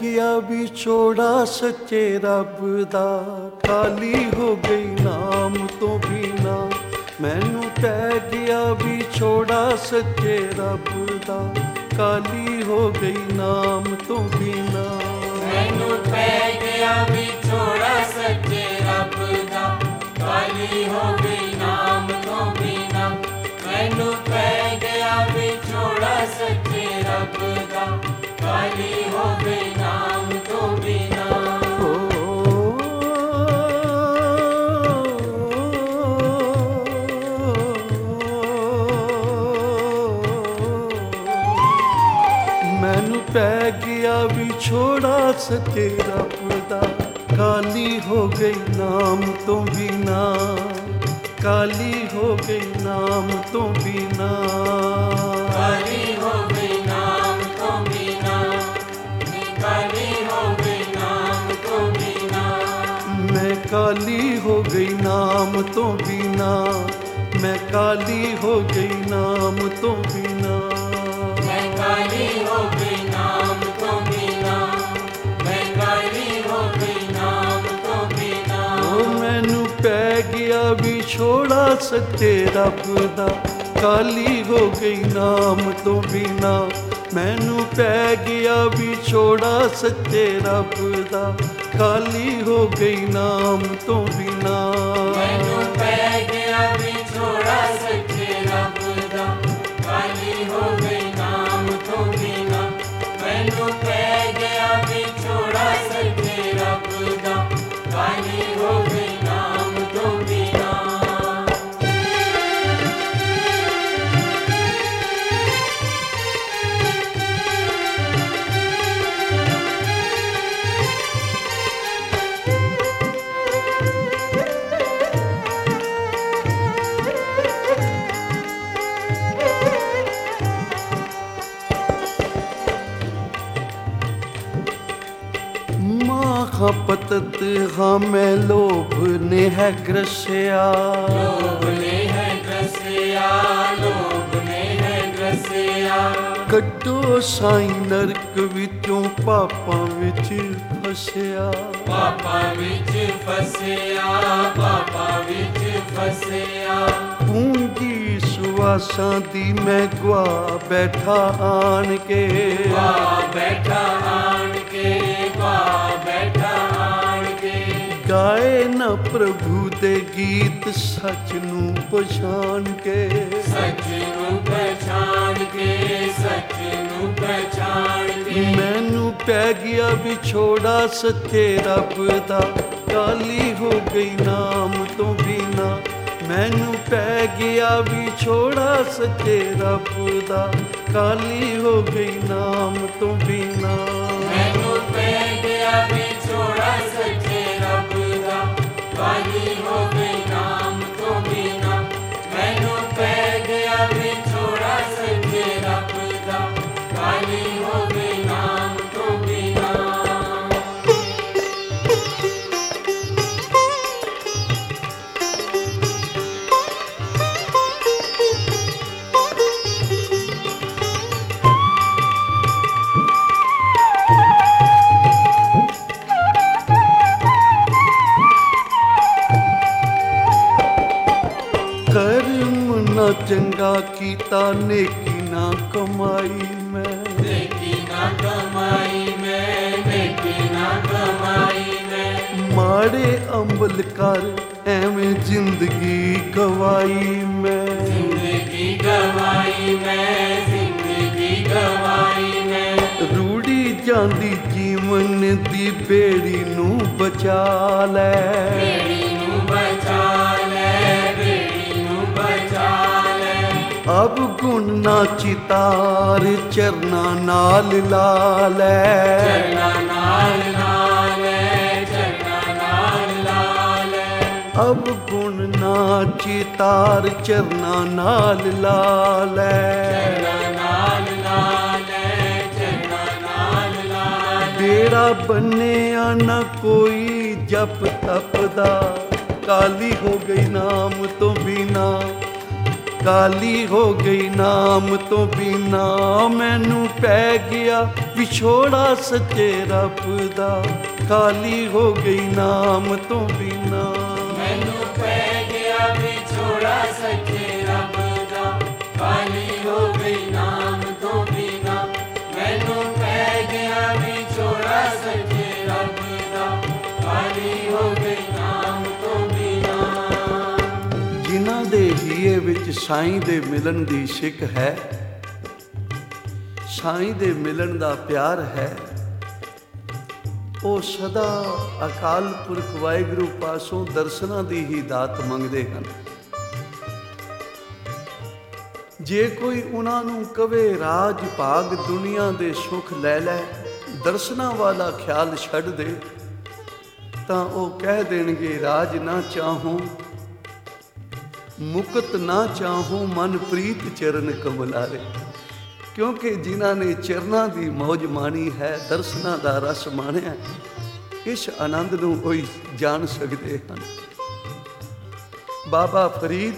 ਗਿਆ ਵਿਛੋੜਾ ਸੱਚੇ ਰੱਬ ਦਾ, ਕਾਲੀ ਹੋ ਗਈ ਨਾਮ ਤੋਂ ਬਿਨਾ। ਮੈਨੂੰ ਪੈ ਗਿਆ ਵਿਛੋੜਾ ਸੱਚੇ ਰੱਬ ਦਾ, ਕਾਲੀ ਹੋ ਗਈ ਨਾਮ ਤੋਂ ਬਿਨਾ। ਮੈਨੂੰ ਪੈ ਗਿਆ ਵਿਛੋੜਾ ਸੱਚੇ ਰੱਬ ਦਾ, ਕਾਲੀ ਹੋ ਗਈ ਨਾਮ ਤੋਂ ਬਿਨਾ। ਮੈਨੂੰ ਪੈ ਗਿਆ ਵਿਛੋੜਾ ਸੱਚੇ ਰੱਬ ਦਾ, ਕਾਲੀ ਹੋ ਗਈ ਨਾਮ ਤੋਂ ਬਿਨਾ। ਮੈਨੂੰ ਪੈ ਗਿਆ ਵਿਛੋੜਾ ਸੱਚੇ ਰੱਬ ਦਾ, ਕਾਲੀ ਹੋ ਗਈ ਨਾਮ ਤੋਂ ਬਿਨਾ, ਕਾਲੀ ਹੋ ਗਈ ਨਾਮ ਤੋਂ ਬਿਨਾ। ਕਾਲੀ ਹੋ ਗਈ ਨਾਮ ਤੋਂ ਬਿਨਾ, ਕਾਲੀ ਹੋ ਗਈ ਨਾਮ ਤੋਂ ਬਿਨਾ। ਮੈਂ ਕਾਲੀ ਹੋ ਗਈ ਨਾਮ ਤੋਂ ਬਿਨਾ, ਮੈਂ ਕਾਲੀ ਹੋ ਗਈ ਨਾਮ ਤੋਂ ਬਿਨਾ। ਮੈਂ ਕਾਲੀ ਹੋ ਗਈ ਨਾਮ ਤੋਂ ਬਿਨਾ, ਮੈਂ ਕਾਲੀ ਹੋ ਗਈ ਨਾਮ ਤੋਂ ਬਿਨਾ। ਉਹ ਮੈਨੂੰ ਪੈ ਗਿਆ ਵਿਛੋੜਾ ਸੱਚੇ ਰੱਬ ਦਾ, ਕਾਲੀ ਹੋ ਗਈ ਨਾਮ ਤੋਂ ਬਿਨਾ। ਮੈਨੂੰ ਪੈ ਗਿਆ ਵਿਛੋੜਾ ਸੱਚੇ ਰੱਬ ਦਾ, ਕਾਲੀ ਹੋ ਗਈ ਨਾਮ ਤੋਂ ਬਿਨਾ। ਮੈਨੂੰ ਪੈ ਗਿਆ ਵਿਛੋੜਾ ਸੱਚੇ ਰੱਬ ਦਾ, ਕਾਲੀ ਹੋ ਗਈ ਨਾਮ ਤੋਂ ਬਿਨਾ। ਮੈਨੂੰ ਪੈ ਗਿਆ ਵਿਛੋੜਾ ਸੱਚੇ ਰੱਬ ਦਾ, ਕਾਲੀ ਹੋ ਗਈ ਨਾਮ ਤੋਂ ਬਿਨਾ। पतत हमें लोभ ने है ग्रसिया, लोभ ने है ग्रसिया, लोभ ने है ग्रसिया। कड्डो साईं नरक विचों पापां विच फसिया, पापां विच फसिया, पापां विच फसिया। पूंजी सुवासां दी मैं गवा बैठा आन के, गवा बैठा आन के, गवा बैठा आन के। गाए न प्रभु दे गीत सच नूं पछाण के, सच नूं पछाण के, सच नूं पछाण के। मैनू पै गया विछोड़ा सच्चे रब दा, काली हो गई नाम तो बिना। मैनू पै गया विछोड़ा सच्चे रब दा, काली हो गई नाम तो बिना। मैनू पै गया विछोड़ा सच्चे रब दा, काली हो गई नाम तो बिना। मैनू पै गया विछोड़ा सच्चे रब दा, काली हो गई नाम तो बिना। कर्म ना चंगा कीता नेकी ना कमाई मैं, नेकी ना कमाई मैं, नेकी ना कमाई मैं। माड़े अमल कर एवें जिंदगी गवाई मैं, जिंदगी गवाई मैं, जिंदगी गवाई मैं। रूड़ी जांदी जीवन दी बेड़ी नूं बचा लै, बेड़ी नूं बचा ले, बेड़ी नूं बचा ले। अब गुण ना चितार चरना नाल ला लै, चरना नाल लाल, चरना नाल लाल। अब गुण ना चितार चरना नाल ला लै। चरना नाल लाल, चरना नाल लाल। बेड़ा बन्निया न कोई जप तप दा, काली हो गई नाम तो बिना। ਕਾਲੀ ਹੋ ਗਈ ਨਾਮ ਤੋਂ ਬਿਨਾ, ਮੈਨੂੰ ਪੈ ਗਿਆ ਵਿਛੋੜਾ ਸੱਚੇ ਰੱਬ ਦਾ। ਕਾਲੀ ਹੋ ਗਈ ਨਾਮ ਤੋਂ ਬਿਨਾ, ਮੈਨੂੰ ਪੈ ਗਿਆ ਵਿਛੋੜਾ ਸੱਚੇ ਰੱਬ ਦਾ। ਕਾਲੀ ਹੋ ਗਈ ਨਾਮ ਤੋਂ ਬਿਨਾ, ਮੈਨੂੰ ਪੈ ਗਿਆ ਵਿਛੋੜਾ ਸੱਚੇ ਰੱਬ ਦਾ। ਕਾਲੀ ਹੋ ਗਈ ਨਾਮ ਤੋਂ ਬਿਨਾ। ਜਿਨ੍ਹਾਂ ਦੇ ਹੀਏ ਵਿੱਚ ਸਾਈਂ ਦੇ ਮਿਲਣ ਦੀ ਸਿੱਖ ਹੈ, ਸਾਈਂ ਦੇ ਮਿਲਣ ਦਾ ਪਿਆਰ ਹੈ, ਉਹ ਸਦਾ ਅਕਾਲ ਪੁਰਖ ਵਾਹਿਗੁਰੂ ਪਾਸੋਂ ਦਰਸ਼ਨਾਂ ਦੀ ਹੀ ਦਾਤ ਮੰਗਦੇ ਹਨ। ਜੇ ਕੋਈ ਉਹਨਾਂ ਨੂੰ ਕਵੇ ਰਾਜ ਭਾਗ ਦੁਨੀਆ ਦੇ ਸੁੱਖ ਲੈ ਲੈ, ਦਰਸ਼ਨਾਂ ਵਾਲਾ ਖਿਆਲ ਛੱਡ ਦੇ, ਤਾਂ ਉਹ ਕਹਿ ਦੇਣਗੇ ਰਾਜ ਨਾ ਚਾਹੂੰ, ਮੁਕਤ ਨਾ ਚਾਹੂੰ, ਮਨ ਪ੍ਰੀਤ ਚਰਨ ਕਮਲਾਰੇ। ਕਿਉਂਕਿ ਜਿਨ੍ਹਾਂ ਨੇ ਚਰਨਾਂ ਦੀ ਮੌਜ ਮਾਣੀ ਹੈ, ਦਰਸ਼ਨਾਂ ਦਾ ਰਸ ਮਾਣਿਆ, ਇਸ ਆਨੰਦ ਨੂੰ ਕੋਈ ਜਾਣ ਸਕਦੇ ਹਨ। ਬਾਬਾ ਫਰੀਦ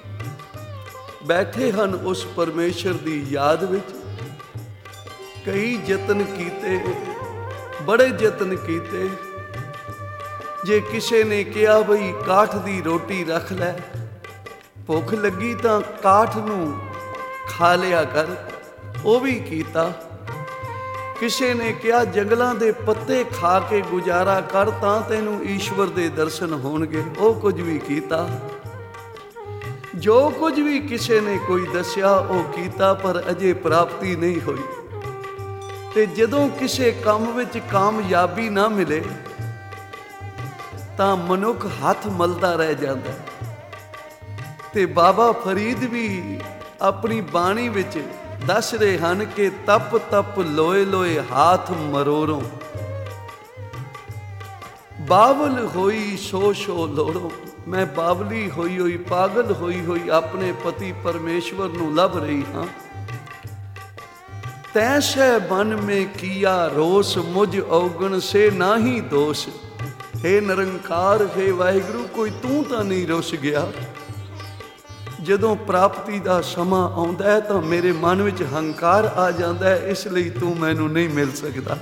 ਬੈਠੇ ਹਨ ਉਸ ਪਰਮੇਸ਼ਰ ਦੀ ਯਾਦ ਵਿੱਚ। ਕਈ ਯਤਨ ਕੀਤੇ, ਬੜੇ ਯਤਨ ਕੀਤੇ। ਜੇ ਕਿਸੇ ਨੇ ਕਿਹਾ ਬਈ ਕਾਠ ਦੀ ਰੋਟੀ ਰੱਖ ਲੈ, ਭੁੱਖ ਲੱਗੀ ਤਾਂ ਕਾਠ ਨੂੰ ਖਾ ਲਿਆ ਕਰ, ਉਹ ਵੀ ਕੀਤਾ। ਕਿਸੇ ਨੇ ਕਿਹਾ ਜੰਗਲਾਂ ਦੇ ਪੱਤੇ ਖਾ ਕੇ ਗੁਜ਼ਾਰਾ ਕਰ ਤਾਂ ਤੈਨੂੰ ਈਸ਼ਵਰ ਦੇ ਦਰਸ਼ਨ ਹੋਣਗੇ, ਉਹ ਕੁਝ ਵੀ ਕੀਤਾ। ਜੋ ਕੁਝ ਵੀ ਕਿਸੇ ਨੇ ਕੋਈ ਦੱਸਿਆ ਉਹ ਕੀਤਾ, ਪਰ ਅਜੇ ਪ੍ਰਾਪਤੀ ਨਹੀਂ ਹੋਈ। ਤੇ ਜਦੋਂ ਕਿਸੇ ਕੰਮ ਵਿੱਚ ਕਾਮਯਾਬੀ ਨਾ ਮਿਲੇ ਤਾਂ ਮਨੁੱਖ ਹੱਥ ਮਲਦਾ ਰਹਿ ਜਾਂਦਾ। ਤੇ ਬਾਬਾ ਫਰੀਦ ਵੀ ਆਪਣੀ ਬਾਣੀ ਵਿੱਚ ਦੱਸ ਰਹੇ ਹਨ ਕਿ ਤਪ ਤਪ ਲੋਏ ਲੋਏ ਹਾਥ ਮਰੋਰੋਂ, ਬਾਵਲ ਹੋਈ ਸੋ ਸੋ ਲੋੜੋ। ਮੈਂ ਬਾਵਲੀ ਹੋਈ ਹੋਈ, ਪਾਗਲ ਹੋਈ ਹੋਈ ਆਪਣੇ ਪਤੀ ਪਰਮੇਸ਼ਵਰ ਨੂੰ ਲੱਭ ਰਹੀ ਹਾਂ। ਤੈਸੈ ਮਨ ਮੇ ਕੀਆ ਰੋਸ, ਮੁਝ ਔਗਣ ਸੇ ਨਾਹੀ ਦੋਸ਼। ਹੇ ਨਿਰੰਕਾਰ, ਹੇ ਵਾਹਿਗੁਰੂ, ਕੋਈ ਤੂੰ ਤਾਂ ਨਹੀਂ ਰੁੱਸ ਗਿਆ। ਜਦੋਂ ਪ੍ਰਾਪਤੀ ਦਾ ਸਮਾਂ ਆਉਂਦਾ ਹੈ ਤਾਂ ਮੇਰੇ ਮਨ ਵਿੱਚ ਹੰਕਾਰ ਆ ਜਾਂਦਾ ਹੈ, ਇਸ ਲਈ ਤੂੰ ਮੈਨੂੰ ਨਹੀਂ ਮਿਲ ਸਕਦਾ।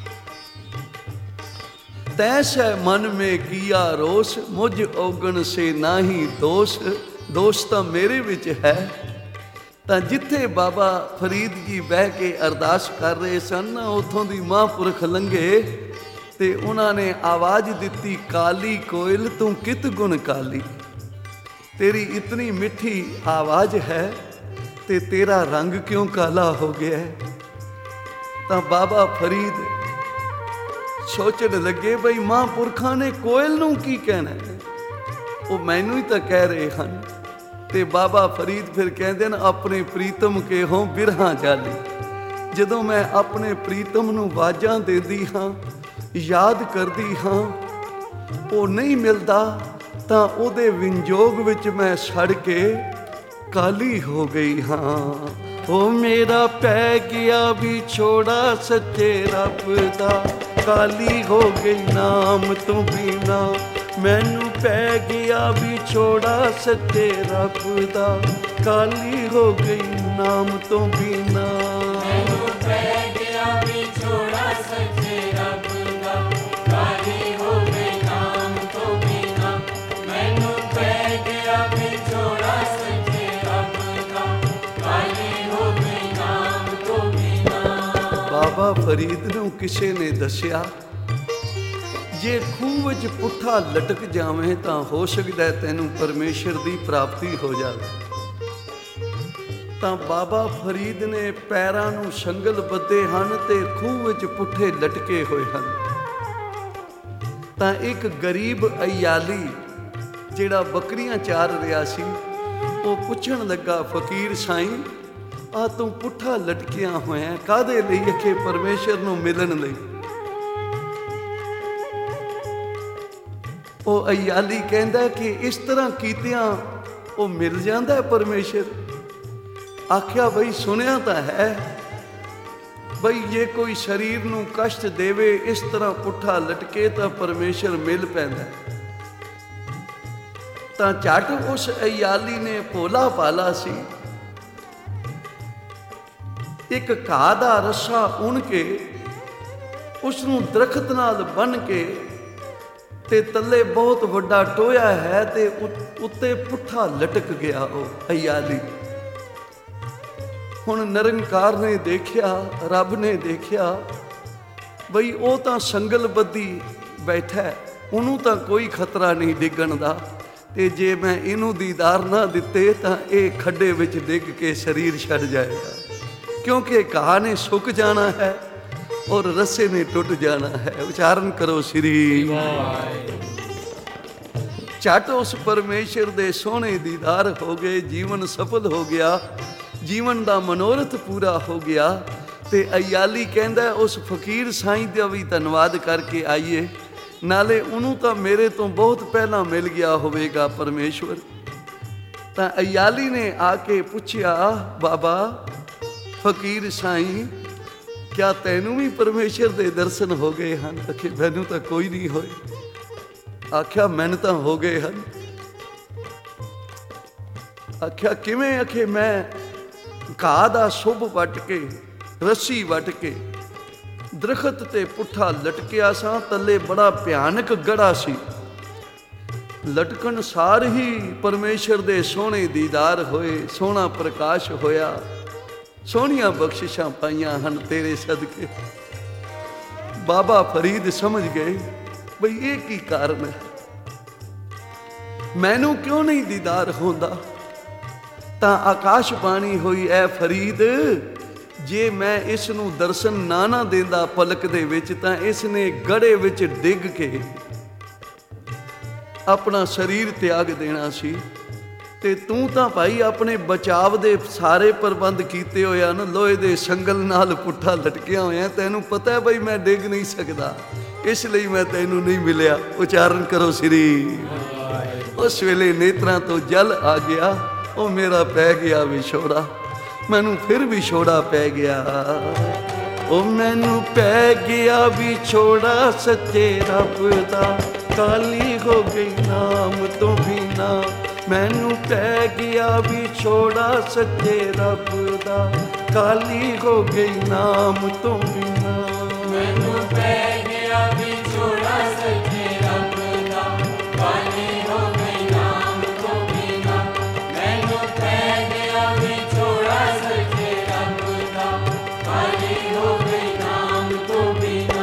ਤੈਸੈ ਮਨ ਮੇ ਕੀਆ ਰੋਸ, ਮੁਝ ਔਗਣ ਸੇ ਨਾਹੀ ਦੋਸ਼। ਦੋਸ਼ ਤਾਂ ਮੇਰੇ ਵਿੱਚ ਹੈ। ਤਾਂ ਜਿੱਥੇ ਬਾਬਾ ਫਰੀਦ ਜੀ ਬਹਿ ਕੇ ਅਰਦਾਸ ਕਰ ਰਹੇ ਸਨ, ਉੱਥੋਂ ਦੀ ਮਹਾਂਪੁਰਖ ਲੰਘੇ ਤੇ ਉਹਨਾਂ ਨੇ ਆਵਾਜ਼ ਦਿੱਤੀ, ਕਾਲੀ ਕੋਇਲ ਤੂੰ ਕਿਤ ਗੁਣ ਕਾਲੀ। ਤੇਰੀ ਇਤਨੀ ਮਿੱਠੀ ਆਵਾਜ਼ ਹੈ ਤੇ ਤੇਰਾ ਰੰਗ ਕਿਉਂ ਕਾਲਾ ਹੋ ਗਿਆ ਹੈ। ਤਾਂ ਬਾਬਾ ਫਰੀਦ ਸੋਚਣ ਲੱਗੇ ਬਈ ਮਹਾਂਪੁਰਖਾਂ ਨੇ ਕੋਇਲ ਨੂੰ ਕੀ ਕਹਿਣਾ ਹੈ, ਉਹ ਮੈਨੂੰ ਹੀ ਤਾਂ ਕਹਿ ਰਹੇ ਹਨ। ਤੇ ਬਾਬਾ ਫਰੀਦ ਫਿਰ ਕਹਿੰਦੇ ਨੇ, ਆਪਣੇ ਪ੍ਰੀਤਮ ਕੇ ਹੋ ਬਿਰਹਾ ਜਾਲੀ। ਜਦੋਂ ਮੈਂ ਆਪਣੇ ਪ੍ਰੀਤਮ ਨੂੰ ਆਵਾਜ਼ਾਂ ਦਿੰਦੀ ਹਾਂ, ਯਾਦ ਕਰਦੀ ਹਾਂ, ਉਹ ਨਹੀਂ ਮਿਲਦਾ ਤਾਂ ਉਹਦੇ ਵਿੰਜੋਗ ਵਿੱਚ ਮੈਂ ਸੜ ਕੇ ਕਾਲੀ ਹੋ ਗਈ ਹਾਂ। ਉਹ ਮੇਰਾ ਪੈ ਗਿਆ ਵਿਛੋੜਾ ਸੱਚੇ ਰੱਬ ਦਾ, ਕਾਲੀ ਹੋ ਗਈ ਨਾਮ ਤੋਂ ਬਿਨਾ। ਮੈਨੂੰ ਪੈ ਗਿਆ ਵਿਛੋੜਾ ਸੱਚੇ ਰੱਬ ਦਾ, ਕਾਲੀ ਹੋ ਗਈ ਨਾਮ ਤੋਂ ਬਿਨਾ। ਮੈਨੂੰ ਪੈ ਗਿਆ ਵਿਛੋੜਾ ਸੱਚੇ ਰੱਬ ਦਾ, ਕਾਲੀ ਹੋ ਗਈ ਨਾਮ ਤੋਂ ਬਿਨਾ। ਮੈਨੂੰ ਪੈ ਗਿਆ ਵਿਛੋੜਾ ਸੱਚੇ ਰੱਬ ਦਾ, ਕਾਲੀ ਹੋ ਗਈ ਨਾਮ ਤੋਂ ਬਿਨਾ। ਬਾਬਾ ਫਰੀਦ ਨੂੰ ਕਿਸੇ ਨੇ ਦੱਸਿਆ, ਜੇ ਖੂਹ ਵਿੱਚ ਪੁੱਠਾ ਲਟਕ ਜਾਵੇਂ ਤਾਂ ਹੋ ਸਕਦਾ ਤੈਨੂੰ ਪਰਮੇਸ਼ਰ ਦੀ ਪ੍ਰਾਪਤੀ ਹੋ ਜਾਵੇ। ਤਾਂ ਬਾਬਾ ਫਰੀਦ ਨੇ ਪੈਰਾਂ ਨੂੰ ਸੰਗਲ ਬੱਧੇ ਹਨ ਤੇ ਖੂਹ ਵਿੱਚ ਪੁੱਠੇ ਲਟਕੇ ਹੋਏ ਹਨ। ਤਾਂ ਇੱਕ ਗਰੀਬ ਅਯਾਲੀ ਜਿਹੜਾ ਬੱਕਰੀਆਂ ਚਾਰ ਰਿਹਾ ਸੀ, ਉਹ ਪੁੱਛਣ ਲੱਗਾ, ਫਕੀਰ ਸਾਈਂ, ਆ ਤੂੰ ਪੁੱਠਾ ਲਟਕਿਆ ਹੋਇਆ ਕਾਹਦੇ ਲਈ? ਅਖੇ ਪਰਮੇਸ਼ਰ ਨੂੰ ਮਿਲਣ ਲਈ। ਉਹ ਅਯਾਲੀ ਕਹਿੰਦਾ ਕਿ ਇਸ ਤਰ੍ਹਾਂ ਕੀਤਿਆਂ ਉਹ ਮਿਲ ਜਾਂਦਾ ਹੈ ਪਰਮੇਸ਼ਰ। ਆਖਿਆ ਬਈ ਸੁਣਿਆ ਤਾਂ ਹੈ ਬਈ ਜੇ ਕੋਈ ਸਰੀਰ ਨੂੰ ਕਸ਼ਟ ਦੇਵੇ, ਇਸ ਤਰ੍ਹਾਂ ਪੁੱਠਾ ਲਟਕੇ ਤਾਂ ਪਰਮੇਸ਼ਰ ਮਿਲ ਪੈਂਦਾ। ਤਾਂ ਝੱਟ ਉਸ ਅਯਾਲੀ ਨੇ ਭੋਲਾ ਭਾਲਾ ਸੀ, ਇੱਕ ਘਾਹ ਦਾ ਰੱਸਾ ਉਣ ਕੇ ਉਸ ਨੂੰ ਦਰਖਤ ਨਾਲ ਬੰਨ੍ਹ ਕੇ ਤੇ ਤੱਲੇ ਬਹੁਤ ਵੱਡਾ ਟੋਇਆ ਹੈ ਤੇ ਉੱਤੇ ਪੁੱਠਾ ਲਟਕ ਗਿਆ ਉਹ ਅਯਾਲੀ। ਹੁਣ ਨਿਰੰਕਾਰ ਨੇ ਦੇਖਿਆ, ਰੱਬ ਨੇ ਦੇਖਿਆ ਬਈ ਉਹ ਤਾਂ ਸੰਗਲ ਬੱਧੀ ਬੈਠਾ, ਉਹਨੂੰ ਤਾਂ ਕੋਈ ਖਤਰਾ ਨਹੀਂ ਡਿੱਗਣ ਦਾ, ਤੇ ਜੇ ਮੈਂ ਇਹਨੂੰ ਦੀਦਾਰ ਨਾ ਦਿੱਤੇ ਤਾਂ ਇਹ ਖੱਡੇ ਵਿੱਚ ਡਿੱਗ ਕੇ ਸਰੀਰ ਛੱਡ ਜਾਏਗਾ, ਕਿਉਂਕਿ ਘਾਹ ਨੇ ਸੁੱਕ ਜਾਣਾ ਹੈ ਔਰ ਰੱਸੇ ਨੇ ਟੁੱਟ ਜਾਣਾ ਹੈ। ਉਚਾਰਨ ਕਰੋ ਸ੍ਰੀ ਵਾਹਿਗੁਰੂ। ਝੱਟ ਉਸ ਪਰਮੇਸ਼ਰ ਦੇ ਸੋਹਣੇ ਦੀਦਾਰ ਹੋ ਗਏ, ਜੀਵਨ ਸਫਲ ਹੋ ਗਿਆ, ਜੀਵਨ ਦਾ ਮਨੋਰਥ ਪੂਰਾ ਹੋ ਗਿਆ। ਤੇ ਅਯਾਲੀ ਕਹਿੰਦਾ ਉਸ ਫਕੀਰ ਸਾਈਂ ਦਾ ਵੀ ਧੰਨਵਾਦ ਕਰਕੇ ਆਈਏ, ਨਾਲੇ ਉਹਨੂੰ ਤਾਂ ਮੇਰੇ ਤੋਂ ਬਹੁਤ ਪਹਿਲਾਂ ਮਿਲ ਗਿਆ ਹੋਵੇਗਾ ਪਰਮੇਸ਼ਵਰ। ਤਾਂ ਅਯਾਲੀ ਨੇ ਆ ਕੇ ਪੁੱਛਿਆ, ਬਾਬਾ ਫਕੀਰ ਸਾਈਂ, ਕਿਆ ਤੈਨੂੰ ਵੀ ਪਰਮੇਸ਼ਰ ਦੇ ਦਰਸ਼ਨ ਹੋ ਗਏ ਹਨ? ਆਖੇ ਮੈਨੂੰ ਤਾਂ ਕੋਈ ਨਹੀਂ ਹੋਏ। ਆਖਿਆ ਮੈਨੂੰ ਤਾਂ ਹੋ ਗਏ ਹਨ। ਆਖਿਆ ਕਿਵੇਂ? ਆਖੇ ਮੈਂ ਘਾਹ ਦਾ ਸੁੱਭ ਵੱਟ ਕੇ, ਰੱਸੀ ਵੱਟ ਕੇ ਦਰਖਤ ਤੇ ਪੁੱਠਾ ਲਟਕਿਆ ਸਾਂ, ਥੱਲੇ ਬੜਾ ਭਿਆਨਕ ਗੜਾ ਸੀ। ਲਟਕਣ ਸਾਰ ਹੀ ਪਰਮੇਸ਼ਰ ਦੇ ਸੋਹਣੇ ਦੀਦਾਰ ਹੋਏ, ਸੋਹਣਾ ਪ੍ਰਕਾਸ਼ ਹੋਇਆ, ਸੋਹਣੀਆਂ ਬਖਸ਼ਿਸ਼ਾਂ ਪਾਈਆਂ ਹਨ ਤੇਰੇ ਸਦਕੇ। ਬਾਬਾ ਫਰੀਦ ਸਮਝ ਗਏ ਬਈ ਇਹ ਕੀ ਕਾਰਨ ਹੈ, ਮੈਨੂੰ ਕਿਉਂ ਨਹੀਂ ਦੀਦਾਰ ਹੁੰਦਾ? ਤਾਂ ਆਕਾਸ਼ ਬਾਣੀ ਹੋਈ, ਐ ਫਰੀਦ, ਜੇ ਮੈਂ ਇਸ ਨੂੰ ਦਰਸ਼ਨ ਨਾ ਦਿੰਦਾ ਪਲਕ ਦੇ ਵਿੱਚ, ਤਾਂ ਇਸ ਨੇ ਗੜੇ ਵਿੱਚ ਡਿੱਗ ਕੇ ਆਪਣਾ ਸਰੀਰ ਤਿਆਗ ਦੇਣਾ ਸੀ। ਤੇ ਤੂੰ ਤਾਂ ਭਾਈ ਆਪਣੇ ਬਚਾਵ ਦੇ ਸਾਰੇ ਪ੍ਰਬੰਧ ਕੀਤੇ ਹੋਏ ਹਨ, ਲੋਹੇ ਦੇ ਸੰਗਲ ਨਾਲ ਪੁੱਠਾ ਲਟਕਿਆ ਹੋਇਆ, ਤੈਨੂੰ ਪਤਾ ਹੈ ਬਈ ਮੈਂ ਡਿੱਗ ਨਹੀਂ ਸਕਦਾ, ਇਸ ਲਈ ਮੈਂ ਤੈਨੂੰ ਨਹੀਂ ਮਿਲਿਆ। ਉਚਾਰਨ ਕਰੋ ਸ੍ਰੀ। ਉਸ ਵੇਲੇ ਨੇਤਰਾਂ ਤੋਂ ਜਲ ਆ ਗਿਆ, ਉਹ ਮੇਰਾ ਪੈ ਗਿਆ ਵਿਛੋੜਾ, ਮੈਨੂੰ ਫਿਰ ਵਿਛੋੜਾ ਪੈ ਗਿਆ, ਉਹ ਮੈਨੂੰ ਪੈ ਗਿਆ ਵਿਛੋੜਾ ਸੱਚੇ ਰੱਬ ਦਾ, ਕਾਲੀ ਹੋ ਗਈ ਨਾਮ ਤੋਂ ਬਿਨਾ, ਮੈਨੂੰ ਪੈ ਗਿਆ ਵਿਛੋੜਾ ਸੱਚੇ ਰੱਬ ਦਾ, ਕਾਲੀ ਹੋ ਗਈ ਨਾਮ ਤੋਂ ਬਿਨਾ, ਮੈਨੂੰ ਪੈ ਗਿਆ ਵਿਛੋੜਾ ਸੱਚੇ ਰੱਬ ਦਾ, ਕਾਲੀ ਹੋ ਗਈ ਨਾਮ ਤੋਂ ਬਿਨਾ, ਮੈਨੂੰ ਪੈ ਗਿਆ ਵਿਛੋੜਾ ਸੱਚੇ ਰੱਬ ਦਾ, ਕਾਲੀ ਹੋ ਗਈ ਨਾਮ ਤੋਂ ਬਿਨਾ।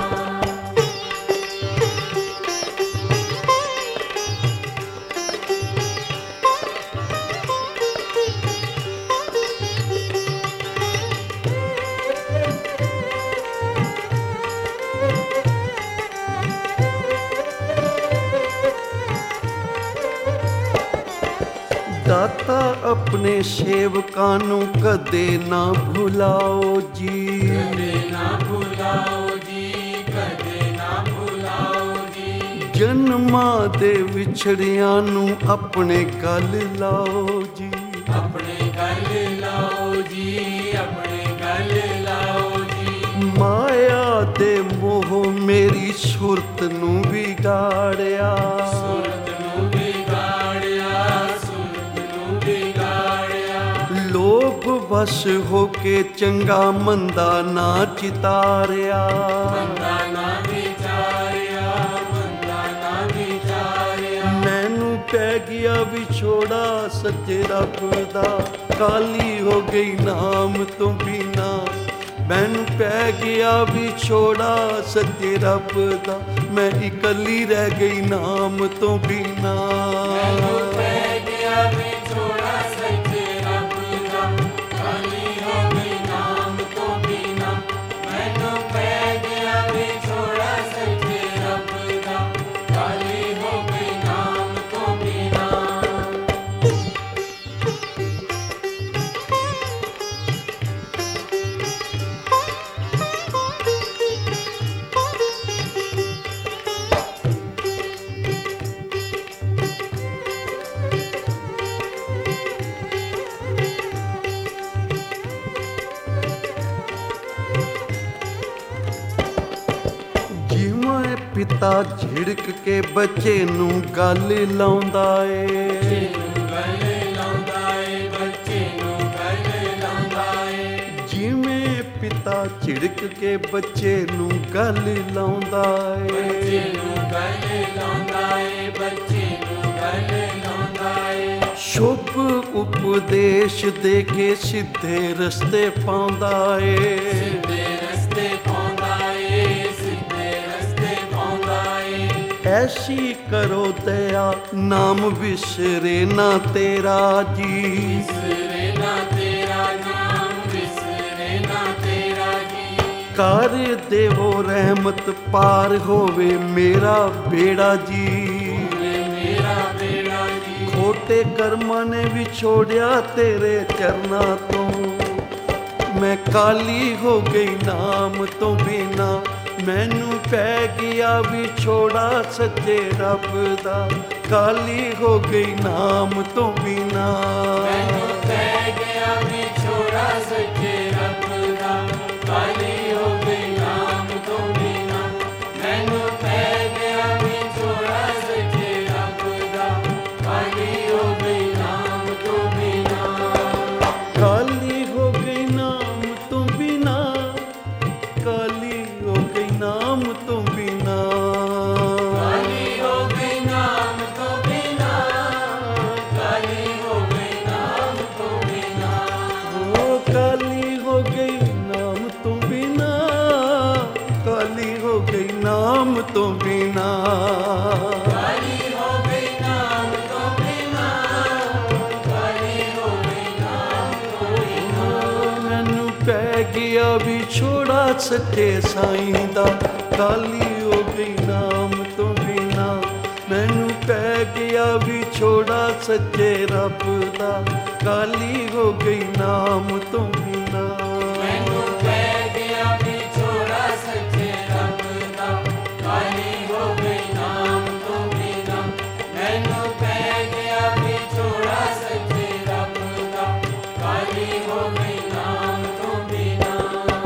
ਦਾਤਾ ਆਪਣੇ ਸੇਵਕਾਂ ਨੂੰ ਕਦੇ ਨਾ ਭੁਲਾਓ ਜੀ, ਕਦੇ ਨਾ ਭੁਲਾਓ ਜੀ, ਕਦੇ ਨਾ ਭੁਲਾਓ ਜੀ, ਜਨਮਾਂ ਦੇ ਵਿਛੜਿਆਂ ਨੂੰ ਆਪਣੇ ਗਲ ਲਾਓ ਜੀ, ਆਪਣੇ ਗਲ ਲਾਓ ਜੀ, ਆਪਣੇ ਗਲ ਲਾਓ ਜੀ, ਮਾਇਆ ਦੇ ਮੋਹ ਮੇਰੀ ਸੁਰਤ ਨੂੰ ਵਿਗਾੜਿਆ, ਸੁਰਤ ਨੂੰ ਵਿਗਾੜਿਆ, ਸੁਰਤ ਨੂੰ ਵਿਗਾੜਿਆ, ਲੋਭ ਵਸ ਹੋ ਕੇ ਚੰਗਾ ਮੰਦਾ ਨਾ ਚਿਤਾਰਿਆ, ਮੰਦਾ ਨਾ ਵਿਚਾਰਿਆ, ਮੰਦਾ ਨਾ ਵਿਚਾਰਿਆ, ਮੈਨੂੰ ਪੈ ਗਿਆ ਵਿਛੋੜਾ ਸੱਚੇ ਰੱਬ ਦਾ, ਕਾਲੀ ਹੋ ਗਈ ਨਾਮ ਤੋਂ ਬਿਨਾ, ਮੈਨੂੰ ਪੈ ਗਿਆ ਵਿਛੋੜਾ ਸੱਚੇ ਰੱਬ ਦਾ, ਮੈਂ ਇਕੱਲੀ ਰਹਿ ਗਈ ਨਾਮ ਤੋਂ ਬਿਨਾ, ਮੈਨੂੰ ਪੈ ਗਿਆ ਵਿਛੋੜਾ ਸੱਚੇ ਰੱਬ ਦਾ, ਕਾਲੀ ਹੋ ਗਈ ਨਾਮ ਤੋਂ ਬਿਨਾ, ਮੈਨੂੰ ਪੈ ਗਿਆ ਵਿਛੋੜਾ ਸੱਚੇ ਰੱਬ ਦਾ, ਕਾਲੀ ਹੋ ਗਈ ਨਾਮ ਤੋਂ ਬਿਨਾ। ਪਿਤਾ ਝਿੜਕ ਕੇ ਬੱਚੇ ਨੂੰ ਗੱਲ ਲਾਉਂਦਾ ਏ। ਜਿਵੇਂ ਪਿਤਾ ਝਿੜਕ ਕੇ ਬੱਚੇ ਨੂੰ ਗੱਲ ਲਾਉਂਦਾ ਏ। ਸ਼ੁਭ ਉਪਦੇਸ਼ ਦੇ ਕੇ ਸਿੱਧੇ ਰਸਤੇ ਪਾਉਂਦਾ ਏ। ਐਸੀ ਕਰੋ ਦਇਆ ਨਾਮ ਵਿਸਰੇ ਨਾ ਤੇਰਾ ਜੀ। ਕਰ ਦੇਵੋ ਰਹਿਮਤ ਪਾਰ ਹੋਵੇ ਮੇਰਾ ਬੇੜਾ ਜੀ। ਖੋਟੇ ਕਰਮਾਂ ਨੇ ਵਿਛੋੜਿਆ ਤੇਰੇ ਚਰਨਾਂ ਤੋਂ। ਮੈਂ ਕਾਲੀ ਹੋ ਗਈ ਨਾਮ ਤੋਂ ਬਿਨਾ। ਮੈਨੂੰ ਪੈ ਗਿਆ ਵਿਛੋੜਾ ਸੱਚੇ ਰੱਬ ਦਾ। ਕਾਲੀ ਹੋ ਗਈ ਨਾਮ ਤੋਂ ਬਿਨਾ। ਮੈਨੂੰ ਪੈ ਗਿਆ ਵਿਛੋੜਾ ਸੱਚੇ ਰੱਬ ਦਾ। ਕਾਲੀ ਹੋ ਗਈ ਨਾਮ ਤੋਂ ਬਿਨਾ। ਮੈਨੂੰ ਪੈ ਗਿਆ ਵਿਛੋੜਾ ਸੱਚੇ ਰੱਬ ਦਾ। ਕਾਲੀ ਹੋ ਗਈ ਨਾਮ ਤੋਂ ਬਿਨਾ। ਕਾਲੀ ਹੋ ਗਈ ਨਾਮ ਤੋਂ ਬਿਨਾ। ਕਾਲੀ ਹੋ ਗਈ ਨਾਮ ਤੋਂ ਬਿਨਾ। ਕਾਲੀ ਹੋ ਗਈ ਨਾਮ ਤੋਂ ਬਿਨਾ। ਕਾਲੀ ਹੋ ਗਈ ਨਾਮ ਤੋਂ ਬਿਨਾ। ਓ ਕਾਲੀ ਹੋ ਗਈ ਨਾਮ ਤੋਂ ਬਿਨਾ। ਕਾਲੀ ਹੋ ਗਈ ਨਾਮ ਤੋਂ ਬਿਨਾ। ਕਾਲੀ ਹੋ ਗਈ ਨਾਮ ਤੋਂ ਬਿਨਾ। ਕਾਲੀ ਹੋ ਗਈ ਨਾਮ ਤੋਂ ਬਿਨਾ। ਮੈਨੂੰ ਪੈ ਗਿਆ ਵਿਛੋੜਾ ਸੱਚੇ ਸਾਈਂ ਦਾ। ਕਾਲੀ ਹੋ ਗਈ ਨਾਮ ਤੋਂ ਬਿਨਾ। ਮੈਨੂੰ ਪੈ ਗਿਆ ਵਿਛੋੜਾ ਸੱਚੇ ਰੱਬ ਦਾ। ਕਾਲੀ ਹੋ ਗਈ ਨਾਮ ਤੋਂ ਬਿਨਾ। ਮੈਨੂੰ ਪੈ ਗਿਆ ਵਿਛੋੜਾ ਸੱਚੇ ਰੱਬ ਦਾ। ਕਾਲੀ ਹੋ ਗਈ ਨਾਮ ਤੋਂ ਬਿਨਾ। ਮੈਨੂੰ ਪੈ ਗਿਆ ਵਿਛੋੜਾ ਸੱਚੇ ਰੱਬ ਦਾ। ਕਾਲੀ ਹੋ ਗਈ ਨਾਮ ਤੋਂ ਬਿਨਾ।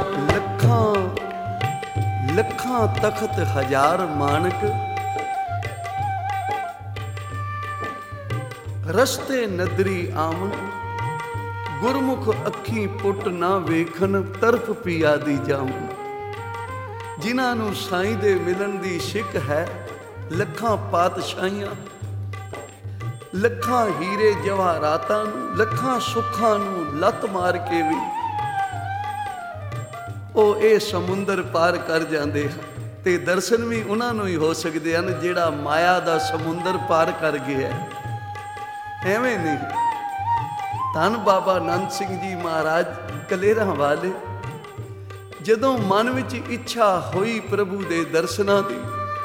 ਲੱਖਾਂ ਤਖਤ ਹਜ਼ਾਰ ਮਾਣਕ ਰਸਤੇ ਨਦਰੀ ਆਵਣ। ਗੁਰਮੁਖ ਅੱਖੀਂ ਪੁੱਟ ਨਾ ਵੇਖਣ ਤਰਫ ਪਿਆ ਦੀ ਜਾਵਣ। ਜਿਨ੍ਹਾਂ ਨੂੰ ਸਾਈਂ ਦੇ ਮਿਲਣ ਦੀ ਸ਼ਿਕ ਹੈ ਲੱਖਾਂ ਪਾਤਸ਼ਾਹੀਆਂ, ਲੱਖਾਂ ਹੀਰੇ ਜਵਾਹਰਾਤਾਂ ਨੂੰ, ਲੱਖਾਂ ਸੁੱਖਾਂ ਨੂੰ ਲੱਤ ਮਾਰ ਕੇ ਵੀ ਉਹ ਇਹ ਸਮੁੰਦਰ ਪਾਰ ਕਰ ਜਾਂਦੇ ਹਨ। ਤੇ ਦਰਸ਼ਨ ਵੀ ਉਹਨਾਂ ਨੂੰ ਹੀ ਹੋ ਸਕਦੇ ਹਨ ਜਿਹੜਾ ਮਾਇਆ ਦਾ ਸਮੁੰਦਰ ਪਾਰ ਕਰ ਗਿਆ। ਐਵੇਂ ਨਹੀਂ। ਧੰਨ ਬਾਬਾ ਆਨੰਦ ਸਿੰਘ ਜੀ ਮਹਾਰਾਜ ਕਲੇਰਾਂ ਵਾਲੇ ਜਦੋਂ ਮਨ ਵਿੱਚ ਇੱਛਾ ਹੋਈ ਪ੍ਰਭੂ ਦੇ ਦਰਸ਼ਨਾਂ ਦੀ,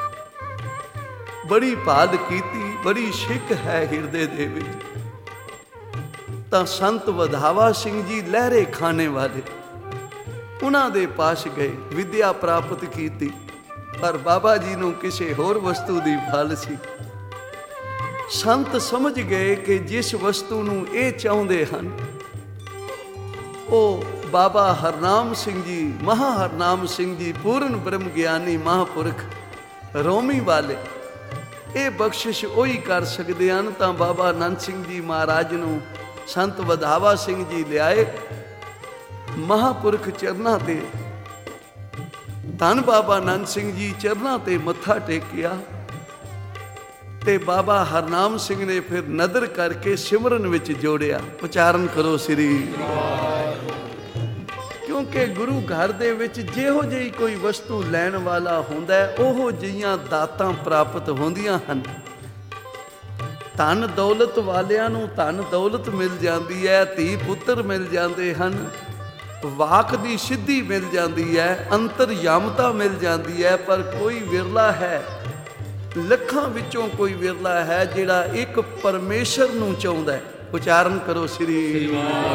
ਬੜੀ ਭਾਲ ਕੀਤੀ, ਬੜੀ ਸ਼ਿਕ ਹੈ ਹਿਰਦੇ ਦੇ ਵਿੱਚ, ਤਾਂ ਸੰਤ ਵਧਾਵਾ ਸਿੰਘ ਜੀ ਲਹਿਰੇ ਖਾਨੇ ਵਾਲੇ ਉਹਨਾਂ ਦੇ ਪਾਸ ਗਏ, ਵਿਦਿਆ ਪ੍ਰਾਪਤ ਕੀਤੀ। ਪਰ ਬਾਬਾ ਜੀ ਨੂੰ ਕਿਸੇ ਹੋਰ ਵਸਤੂ ਦੀ ਭਾਲ ਸੀ। ਸੰਤ ਸਮਝ ਗਏ ਕਿ ਜਿਸ ਵਸਤੂ ਨੂੰ ਇਹ ਚਾਹੁੰਦੇ ਹਨ ਉਹ ਬਾਬਾ ਹਰਨਾਮ ਸਿੰਘ ਜੀ, ਮਹਾ ਹਰਨਾਮ ਸਿੰਘ ਜੀ, ਪੂਰਨ ਬ੍ਰਹਮ ਗਿਆਨੀ ਮਹਾਂਪੁਰਖ ਰੋਮੀ ਵਾਲੇ, ਇਹ ਬਖਸ਼ਿਸ਼ ਉਹੀ ਕਰ ਸਕਦੇ ਹਨ। ਤਾਂ ਬਾਬਾ ਆਨੰਦ ਸਿੰਘ ਜੀ ਮਹਾਰਾਜ ਨੂੰ ਸੰਤ ਵਧਾਵਾ ਸਿੰਘ ਜੀ ਲਿਆਏ ਮਹਾਂਪੁਰਖ ਚਰਨਾਂ ਤੇ। ਧੰਨ ਬਾਬਾ ਆਨੰਦ ਸਿੰਘ ਜੀ ਚਰਨਾਂ ਤੇ ਮੱਥਾ ਟੇਕਿਆ ਤੇ ਬਾਬਾ ਹਰਨਾਮ ਸਿੰਘ ਨੇ ਫਿਰ ਨਦਰ ਕਰਕੇ ਸਿਮਰਨ ਵਿੱਚ ਜੋੜਿਆ। ਉਚਾਰਨ ਕਰੋ ਸ੍ਰੀ। ਕਿਉਂਕਿ ਗੁਰੂ ਘਰ ਦੇ ਵਿੱਚ ਜਿਹੋ ਜਿਹੀ ਕੋਈ ਵਸਤੂ ਲੈਣ ਵਾਲਾ ਹੁੰਦਾ ਹੈ, ਉਹੋ ਜਿਹੀਆਂ ਦਾਤਾਂ ਪ੍ਰਾਪਤ ਹੁੰਦੀਆਂ ਹਨ। ਧਨ ਦੌਲਤ ਵਾਲਿਆਂ ਨੂੰ ਧਨ ਦੌਲਤ ਮਿਲ ਜਾਂਦੀ ਹੈ, ਧੀ ਪੁੱਤਰ ਮਿਲ ਜਾਂਦੇ ਹਨ, ਵਾਕ ਦੀ ਸਿੱਧੀ ਮਿਲ ਜਾਂਦੀ ਹੈ, ਅੰਤਰਯਾਮਤਾ ਮਿਲ ਜਾਂਦੀ ਹੈ। ਪਰ ਕੋਈ ਵਿਰਲਾ ਹੈ, ਲੱਖਾਂ ਵਿੱਚੋਂ ਕੋਈ ਵਿਰਲਾ ਹੈ ਜਿਹੜਾ ਇੱਕ ਪਰਮੇਸ਼ਰ ਨੂੰ ਚਾਹੁੰਦਾ ਹੈ। ਉਚਾਰਨ ਕਰੋ ਸ੍ਰੀ।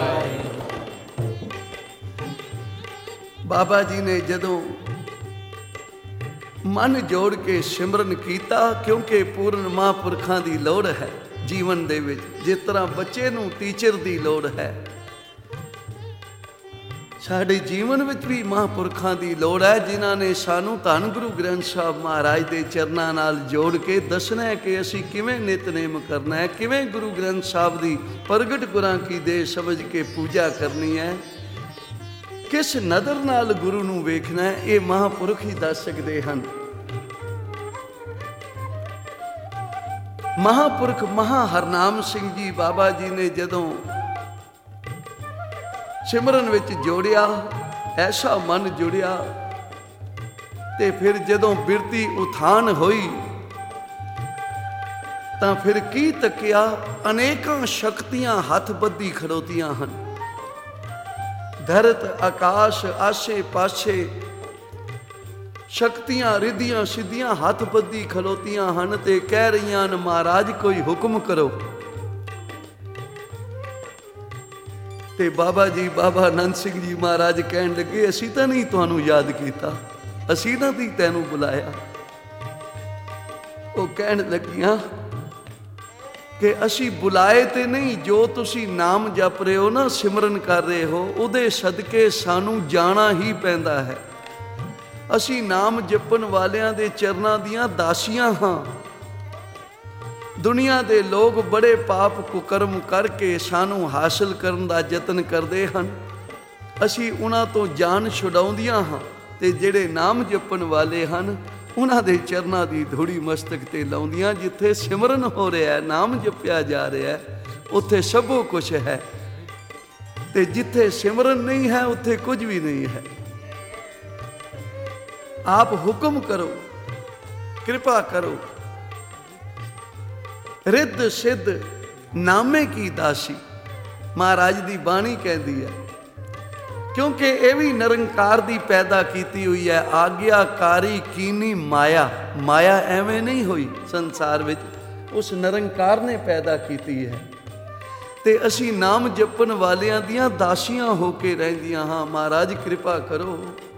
ਬਾਬਾ ਜੀ ਨੇ ਜਦੋਂ ਮਨ ਜੋੜ ਕੇ ਸਿਮਰਨ ਕੀਤਾ, ਕਿਉਂਕਿ ਪੂਰਨ ਮਹਾਂਪੁਰਖਾਂ ਦੀ ਲੋੜ ਹੈ ਜੀਵਨ ਦੇ ਵਿੱਚ, ਜਿਸ ਤਰ੍ਹਾਂ ਬੱਚੇ ਨੂੰ ਟੀਚਰ ਦੀ ਲੋੜ ਹੈ, ਸਾਡੇ ਜੀਵਨ ਵਿੱਚ ਵੀ ਮਹਾਂਪੁਰਖਾਂ ਦੀ ਲੋੜ ਹੈ, ਜਿਨ੍ਹਾਂ ਨੇ ਸਾਨੂੰ ਧੰਨ ਗੁਰੂ ਗ੍ਰੰਥ ਸਾਹਿਬ ਮਹਾਰਾਜ ਦੇ ਚਰਨਾਂ ਨਾਲ ਜੋੜ ਕੇ ਦੱਸਣਾ ਹੈ ਕਿ ਅਸੀਂ ਕਿਵੇਂ ਨਿਤਨੇਮ ਕਰਨਾ ਹੈ, ਕਿਵੇਂ ਗੁਰੂ ਗ੍ਰੰਥ ਸਾਹਿਬ ਦੀ ਪ੍ਰਗਟ ਗੁਰਾਂ ਕੀ ਦੇਹ ਸਮਝ ਕੇ ਪੂਜਾ ਕਰਨੀ ਹੈ, ਕਿਸ ਨਜ਼ਰ ਨਾਲ ਗੁਰੂ ਨੂੰ ਵੇਖਣਾ ਹੈ। ਇਹ ਮਹਾਂਪੁਰਖ ਹੀ ਦੱਸ ਸਕਦੇ ਹਨ। ਮਹਾਂਪੁਰਖ ਮਹਾ ਹਰਨਾਮ ਸਿੰਘ ਜੀ ਬਾਬਾ ਜੀ ਨੇ ਜਦੋਂ ਸਿਮਰਨ ਵਿੱਚ ਜੋੜਿਆ, ਐਸਾ ਮਨ ਜੁੜਿਆ, ਤੇ ਫਿਰ ਜਦੋਂ ਬਿਰਤੀ ਉਥਾਨ ਹੋਈ ਤਾਂ ਫਿਰ ਕੀ ਤੱਕਿਆ, ਅਨੇਕਾਂ ਸ਼ਕਤੀਆਂ ਹੱਥ ਬੱਧੀ ਖੜੋਤੀਆਂ ਹਨ। ਧਰਤ ਆਕਾਸ਼ ਆਸੇ ਪਾਸੇ ਸ਼ਕਤੀਆਂ ਰਿੱਧੀਆਂ ਸਿੱਧੀਆਂ ਹੱਥ ਬੱਧੀ ਖਲੋਤੀਆਂ ਹਨ ਤੇ ਕਹਿ ਰਹੀਆਂ ਹਨ, ਮਹਾਰਾਜ ਕੋਈ ਹੁਕਮ ਕਰੋ। ਤੇ ਬਾਬਾ ਜੀ, ਬਾਬਾ ਆਨੰਦ ਸਿੰਘ ਜੀ ਮਹਾਰਾਜ ਕਹਿਣ ਲੱਗੇ, ਅਸੀਂ ਤਾਂ ਨਹੀਂ ਤੁਹਾਨੂੰ ਯਾਦ ਕੀਤਾ, ਅਸੀਂ ਨਾ ਦੀ ਤੈਨੂੰ ਬੁਲਾਇਆ। ਉਹ ਕਹਿਣ ਲੱਗੀਆਂ ਕਿ ਅਸੀਂ ਬੁਲਾਏ ਤੇ ਨਹੀਂ, ਜੋ ਤੁਸੀਂ ਨਾਮ ਜਪ ਰਹੇ ਹੋ ਨਾ, ਸਿਮਰਨ ਕਰ ਰਹੇ ਹੋ, ਉਹਦੇ ਸਦਕੇ ਸਾਨੂੰ ਜਾਣਾ ਹੀ ਪੈਂਦਾ ਹੈ। ਅਸੀਂ ਨਾਮ ਜਪਣ ਵਾਲਿਆਂ ਦੇ ਚਰਨਾਂ ਦੀਆਂ ਦਾਸੀਆਂ ਹਾਂ। ਦੁਨੀਆ ਦੇ ਲੋਕ ਬੜੇ ਪਾਪ ਕੁਕਰਮ ਕਰਕੇ ਸਾਨੂੰ ਹਾਸਲ ਕਰਨ ਦਾ ਯਤਨ ਕਰਦੇ ਹਨ, ਅਸੀਂ ਉਹਨਾਂ ਤੋਂ ਜਾਨ ਛੁਡਾਉਂਦੀਆਂ ਹਾਂ, ਤੇ ਜਿਹੜੇ ਨਾਮ ਜਪਣ ਵਾਲੇ ਹਨ ਉਹਨਾਂ ਦੇ ਚਰਨਾਂ ਦੀ ਧੂੜੀ ਮਸਤਕ ਤੇ ਲਾਉਂਦੀਆਂ। ਜਿੱਥੇ ਸਿਮਰਨ ਹੋ ਰਿਹਾ ਹੈ, ਨਾਮ ਜਪਿਆ ਜਾ ਰਿਹਾ ਹੈ, ਉੱਥੇ ਸਭੋ ਕੁਛ ਹੈ, ਤੇ ਜਿੱਥੇ ਸਿਮਰਨ ਨਹੀਂ ਹੈ ਉੱਥੇ ਕੁਝ ਵੀ ਨਹੀਂ ਹੈ। ਆਪ ਹੁਕਮ ਕਰੋ, ਕਿਰਪਾ ਕਰੋ। ਰਿੱਧ ਸਿੱਧ ਨਾਮੇ ਕੀ ਦਾਸੀ, ਮਹਾਰਾਜ ਦੀ ਬਾਣੀ ਕਹਿੰਦੀ ਹੈ, ਕਿਉਂਕਿ ਇਹ ਵੀ ਨਿਰੰਕਾਰ ਦੀ ਪੈਦਾ ਕੀਤੀ ਹੋਈ ਹੈ। ਆਗਿਆਕਾਰੀ ਕੀਨੀ ਮਾਇਆ, ਮਾਇਆ ਐਵੇਂ ਨਹੀਂ ਹੋਈ ਸੰਸਾਰ ਵਿੱਚ, ਉਸ ਨਿਰੰਕਾਰ ਨੇ ਪੈਦਾ ਕੀਤੀ ਹੈ। ਤੇ ਅਸੀਂ ਨਾਮ ਜਪਣ ਵਾਲਿਆਂ ਦੀਆਂ ਦਾਸੀਆਂ ਹੋ ਕੇ ਰਹਿੰਦੀਆਂ ਹਾਂ। ਮਹਾਰਾਜ ਕਿਰਪਾ ਕਰੋ।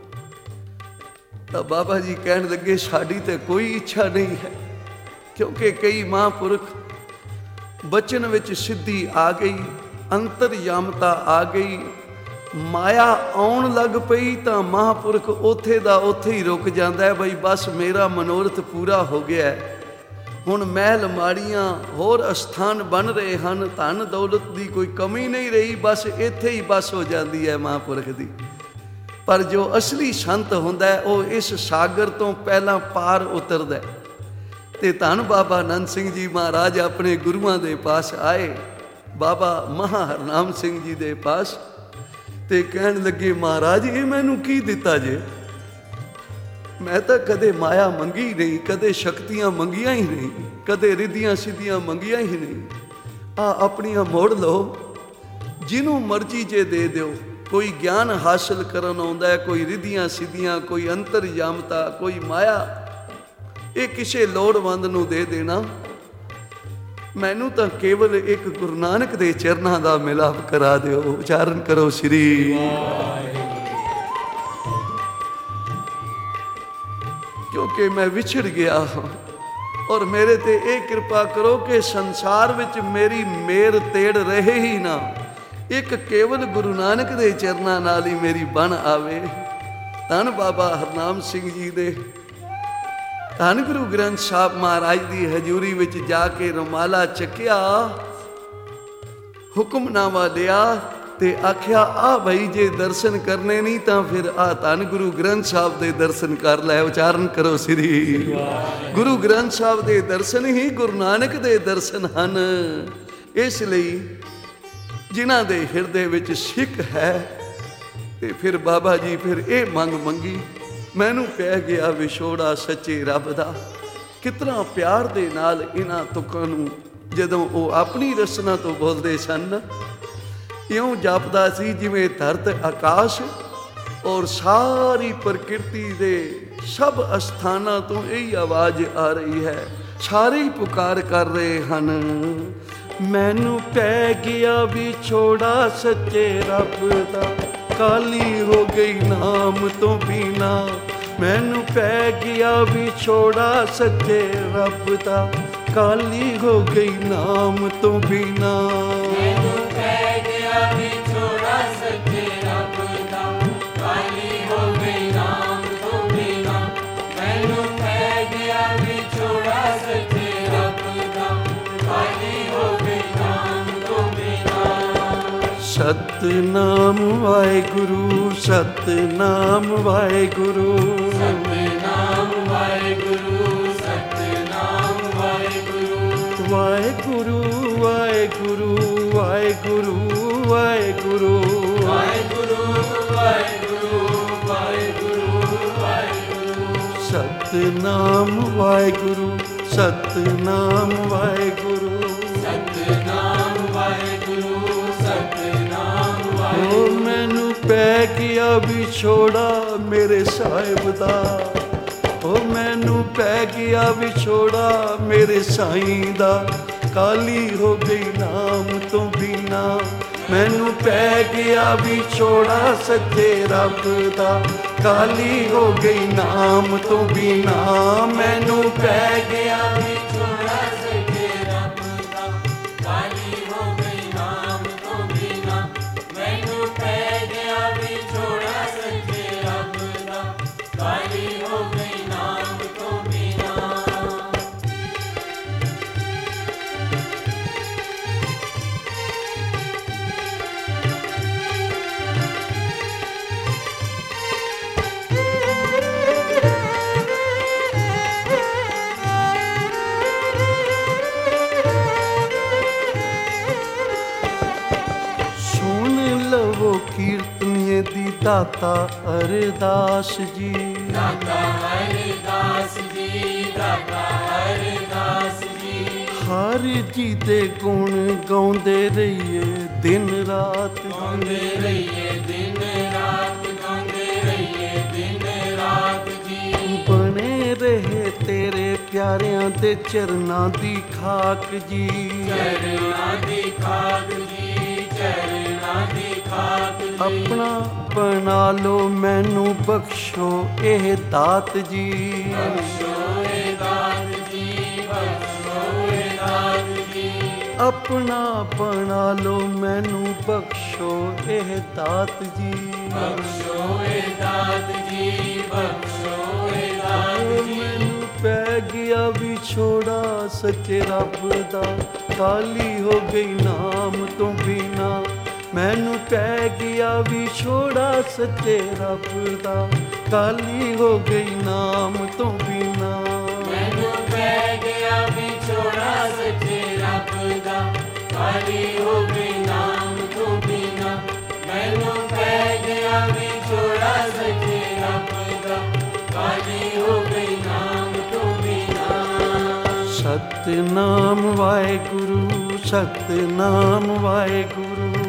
ਤਾਂ ਬਾਬਾ ਜੀ ਕਹਿਣ ਲੱਗੇ, ਸਾਡੀ ਤੇ ਕੋਈ ਇੱਛਾ ਨਹੀਂ ਹੈ, ਕਿਉਂਕਿ ਕਈ ਮਹਾਂਪੁਰਖ ਬਚਨ ਵਿੱਚ ਸਿੱਧੀ ਆ ਗਈ, ਅੰਤਰਯਾਮਤਾ ਆ ਗਈ, ਮਾਇਆ ਆਉਣ ਲੱਗ ਪਈ ਤਾਂ ਮਹਾਂਪੁਰਖ ਉੱਥੇ ਦਾ ਉੱਥੇ ਹੀ ਰੁਕ ਜਾਂਦਾ ਹੈ। ਬਈ ਬਸ ਮੇਰਾ ਮਨੋਰਥ ਪੂਰਾ ਹੋ ਗਿਆ ਹੈ, ਹੁਣ ਮਹਿਲ ਮਾੜੀਆਂ ਹੋਰ ਅਸਥਾਨ ਬਣ ਰਹੇ ਹਨ, ਧਨ ਦੌਲਤ ਦੀ ਕੋਈ ਕਮੀ ਨਹੀਂ ਰਹੀ, ਬਸ ਇੱਥੇ ਹੀ ਬਸ ਹੋ ਜਾਂਦੀ ਹੈ ਮਹਾਂਪੁਰਖ ਦੀ। ਪਰ ਜੋ ਅਸਲੀ ਸੰਤ ਹੁੰਦਾ ਹੈ ਉਹ ਇਸ ਸਾਗਰ ਤੋਂ ਪਹਿਲਾਂ ਪਾਰ ਉਤਰਦਾ ਹੈ। ਤੇ ਧੰਨ ਬਾਬਾ ਆਨੰਦ ਸਿੰਘ ਜੀ ਮਹਾਰਾਜ ਆਪਣੇ ਗੁਰੂਆਂ ਦੇ ਪਾਸ ਆਏ, ਬਾਬਾ ਮਹਾ ਹਰਨਾਮ ਸਿੰਘ ਜੀ ਦੇ ਪਾਸ, ਤੇ ਕਹਿਣ ਲੱਗੇ, ਮਹਾਰਾਜ ਇਹ ਮੈਨੂੰ ਕੀ ਦਿੱਤਾ ਜੇ? ਮੈਂ ਤਾਂ ਕਦੇ ਮਾਇਆ ਮੰਗੀ ਨਹੀਂ, ਕਦੇ ਸ਼ਕਤੀਆਂ ਮੰਗੀਆਂ ਹੀ ਨਹੀਂ, ਕਦੇ ਰਿੱਧੀਆਂ ਸਿੱਧੀਆਂ ਮੰਗੀਆਂ ਹੀ ਨਹੀਂ। ਆਪਣੀਆਂ ਮੋੜ ਲਓ, ਜਿਹਨੂੰ ਮਰਜ਼ੀ ਜੇ ਦੇ ਦਿਓ। ਕੋਈ ਗਿਆਨ ਹਾਸਲ ਕਰਨ ਆਉਂਦਾ ਹੈ, ਕੋਈ ਰਿੱਧੀਆਂ ਸਿੱਧੀਆਂ, ਕੋਈ ਅੰਤਰਯਾਮਤਾ, ਕੋਈ ਮਾਇਆ, ਇਹ ਕਿਸੇ ਲੋੜਵੰਦ ਨੂੰ ਦੇ ਦੇਣਾ। ਮੈਨੂੰ ਤਾਂ ਕੇਵਲ ਇੱਕ ਗੁਰੂ ਨਾਨਕ ਦੇ ਚਰਨਾਂ ਦਾ ਮਿਲਾਪ ਕਰਾ ਦਿਓ। ਉਚਾਰਨ ਕਰੋ ਸ੍ਰੀ ਕਿਉਂਕਿ ਮੈਂ ਵਿਛੜ ਗਿਆ ਹਾਂ, ਔਰ ਮੇਰੇ ਤੇ ਇਹ ਕਿਰਪਾ ਕਰੋ ਕਿ ਸੰਸਾਰ ਵਿੱਚ ਮੇਰੀ ਮੇਰ ਤੇੜ ਰਹੇ ਹੀ ਨਾ, ਇੱਕ ਕੇਵਲ ਗੁਰੂ ਨਾਨਕ ਦੇ ਚਰਨਾਂ ਨਾਲ ਹੀ ਮੇਰੀ ਬਣ ਆਵੇ। ਧੰਨ ਬਾਬਾ ਹਰਨਾਮ ਸਿੰਘ ਜੀ ਦੇ ਧੰਨ ਗੁਰੂ ਗ੍ਰੰਥ ਸਾਹਿਬ ਮਹਾਰਾਜ ਦੀ ਹਜ਼ੂਰੀ ਵਿੱਚ ਜਾ ਕੇ ਰੁਮਾਲਾ ਚੱਕਿਆ, ਹੁਕਮਨਾਮਾ ਲਿਆ ਤੇ ਆਖਿਆ, ਆ ਭਾਈ ਜੇ ਦਰਸ਼ਨ ਕਰਨੇ ਨਹੀਂ ਤਾਂ ਫਿਰ ਆ ਧੰਨ ਗੁਰੂ ਗ੍ਰੰਥ ਸਾਹਿਬ ਦੇ ਦਰਸ਼ਨ ਕਰ ਲੈ। ਉਚਾਰਨ ਕਰੋ ਸ੍ਰੀ ਗੁਰੂ ਗ੍ਰੰਥ ਸਾਹਿਬ ਦੇ ਦਰਸ਼ਨ ਹੀ ਗੁਰੂ ਨਾਨਕ ਦੇ ਦਰਸ਼ਨ ਹਨ। ਇਸ ਲਈ ਜਿਨ੍ਹਾਂ ਦੇ ਹਿਰਦੇ ਵਿੱਚ ਸਿੱਖ ਹੈ, ਤੇ ਫਿਰ ਬਾਬਾ ਜੀ ਫਿਰ ਇਹ ਮੰਗ ਮੰਗੀ, ਮੈਨੂੰ ਪੈ ਗਿਆ ਵਿਛੋੜਾ ਸੱਚੇ ਰੱਬ ਦਾ। ਕਿਤਨਾ ਪਿਆਰ ਦੇ ਨਾਲ ਇਹਨਾਂ ਤੁਕਾਂ ਨੂੰ ਜਦੋਂ ਉਹ ਆਪਣੀ ਰਸਨਾ ਤੋਂ ਬੋਲਦੇ ਸਨ, ਇਉਂ ਜਾਪਦਾ ਸੀ ਜਿਵੇਂ ਧਰਤ ਆਕਾਸ਼ ਔਰ ਸਾਰੀ ਪ੍ਰਕਿਰਤੀ ਦੇ ਸਭ ਅਸਥਾਨਾਂ ਤੋਂ ਇਹ ਆਵਾਜ਼ ਆ ਰਹੀ ਹੈ, ਸਾਰੇ ਹੀ ਪੁਕਾਰ ਕਰ ਰਹੇ ਹਨ, ਮੈਨੂੰ ਪੈ ਗਿਆ ਵਿਛੋੜਾ ਸੱਚੇ ਰੱਬ ਦਾ, ਕਾਲੀ ਹੋ ਗਈ ਨਾਮ ਤੋਂ ਬਿਨਾ। ਮੈਨੂੰ ਪੈ ਗਿਆ ਵਿਛੋੜਾ ਸੱਚੇ ਰੱਬ ਦਾ, ਕਾਲੀ ਹੋ ਗਈ ਨਾਮ ਤੋਂ ਬਿਨਾ। ਮੈਨੂੰ ਪੈ ਗਿਆ ਵਿਛੋੜਾ ਸੱਚੇ ਰੱਬ ਦਾ, ਸਤਿਨਾਮ ਵਾਹਿਗੁਰੂ ਸਤਿਨਾਮ ਵਾਹਿਗੁਰੂ ਸਤਿਨਾਮ ਵਾਹਿਗੁਰੂ ਸਤਿਨਾਮ ਵਾਹਿਗੁਰੂ ਵਾਹਿਗੁਰੂ ਵਾਹਿਗੁਰੂ ਵਾਹਿਗੁਰੂ ਵਾਹਿਗੁਰੂ ਵਾਹਿਗੁਰੂ ਵਾਹਿਗੁਰੂ ਵਾਹਿਗੁਰੂ ਵਾਹਿਗੁਰੂ ਸਤਿਨਾਮ ਵਾਹਿਗੁਰੂ ਸਤਿਨਾਮ ਵਾਹਿਗੁਰੂ ਸਤਿਨਾਮ ਵਾਹਿਗੁਰੂ ਸਤਿਨਾਮ ਓ ਵਾਹਿਗੁਰੂ ਮੈਨੂੰ ਪੈ ਗਿਆ ਵਿਛੋੜਾ ਮੇਰੇ ਸਾਹਿਬ ਦਾ ਓ ਮੈਨੂੰ ਪੈ ਗਿਆ ਵਿਛੋੜਾ ਮੇਰੇ ਸਾਈਂ ਦਾ ਕਾਲੀ ਹੋ ਗਈ ਨਾਮ ਤੋਂ ਬਿਨਾ ਮੈਨੂੰ ਪੈ ਗਿਆ ਵਿਛੋੜਾ ਸੱਚੇ ਰੱਬ ਦਾ ਕਾਲੀ ਹੋ ਗਈ ਨਾਮ ਤੋਂ ਬਿਨਾ ਮੈਨੂੰ ਪੈ ਗਿਆ ਵਿਛੋੜਾ ਸੱਚੇ ਰੱਬ ਦਾ ਕਾਲੀ ਹੋ ਗਈ ਨਾਮ ਤੋਂ ਬਿਨਾ ਮੈਨੂੰ ਪੈ ਗਿਆ ਵਿਛੋੜਾ ਸੱਚੇ ਰੱਬ ਦਾ ਕਾਲੀ ਹੋ ਗਈ ਨਾਮ ਤੋਂ ਬਿਨਾ ਸੁਣ ਲਵੋ ਕੀਰਤਨੀਏ ਦੀ ਦਾਤਾ ਅਰਦਾਸ ਜੀ ਦਾਤਾ ਹਰਿਦਾਸ ਜੀ ਦਾਤਾ ਹਰਿਦਾਸ ਜੀ ਹਰ ਜੀ ਦੇ ਗੁਣ ਗਾਉਂਦੇ ਰਹੀਏ ਦਿਨ ਰਾਤ ਗਾਉਂਦੇ ਰਹੀਏ ਦਿਨ ਰਾਤ ਗਾਉਂਦੇ ਰਹੀਏ ਦਿਨ ਰਾਤ ਜੀ ਬਣੇ ਰਹੇ ਤੇਰੇ ਪਿਆਰਿਆਂ ਦੇ ਚਰਨਾਂ ਦੀ ਖਾਕ ਜੀ ਚਰਨਾਂ ਦੀ ਖਾਕ ਜੀ ਚਰਨਾਂ ਦੀ ਖਾਕ ਜੀ ਆਪਣਾ ਬਣਾ ਲੋ ਮੈਨੂੰ ਬਖਸ਼ੋ ਇਹ ਦਾਤ ਜੀ ਬਖਸ਼ੋ ਏ ਦਾਤ ਜੀ ਬਖਸ਼ੋ ਏ ਦਾਤ ਜੀ ਆਪਣਾ ਬਣਾ ਲੋ ਮੈਨੂੰ ਬਖਸ਼ੋ ਇਹ ਦਾਤ ਜੀ ਬਖਸ਼ੋ ਏ ਦਾਤ ਜੀ ਬਖਸ਼ੋ ਏ ਦਾਤ ਜੀ ਮੈਨੂੰ ਪੈ ਗਿਆ ਵਿਛੋੜਾ ਸੱਚੇ ਰੱਬ ਦਾ ਕਾਲੀ ਹੋ ਗਈ ਨਾਮ ਤੋਂ ਬਿਨਾ ਮੈਨੂੰ ਪੈ ਗਿਆ ਵਿਛੋੜਾ ਸੱਚੇ ਰੱਬ ਦਾ ਕਾਲੀ ਹੋ ਗਈ ਨਾਮ ਤੋਂ ਬਿਨਾ ਮੈਨੂੰ ਪੈ ਗਿਆ ਵਿਛੋੜਾ ਸੱਚੇ ਰੱਬ ਦਾ ਕਾਲੀ ਹੋ ਗਈ ਨਾਮ ਤੋਂ ਬਿਨਾ ਮੈਨੂੰ ਪੈ ਗਿਆ ਵਿਛੋੜਾ ਸੱਚੇ ਰੱਬ ਦਾ ਕਾਲੀ ਹੋ ਗਈ ਨਾਮ ਤੋਂ ਬਿਨਾ ਸਤਿਨਾਮ ਵਾਹਿਗੁਰੂ ਸਤਿਨਾਮ ਵਾਹਿਗੁਰੂ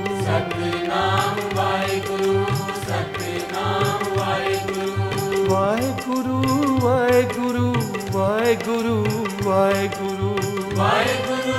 ਸਤਿਨਾਮ ਵਾਹਿਗੁਰੂ ਸਤਿਨਾਮ ਵਾਹਿਗੁਰੂ ਵਾਹਿਗੁਰੂ ਵਾਹਿਗੁਰੂ ਵਾਹਿਗੁਰੂ ਵਾਹਿਗੁਰੂ ਵਾਹਿਗੁਰੂ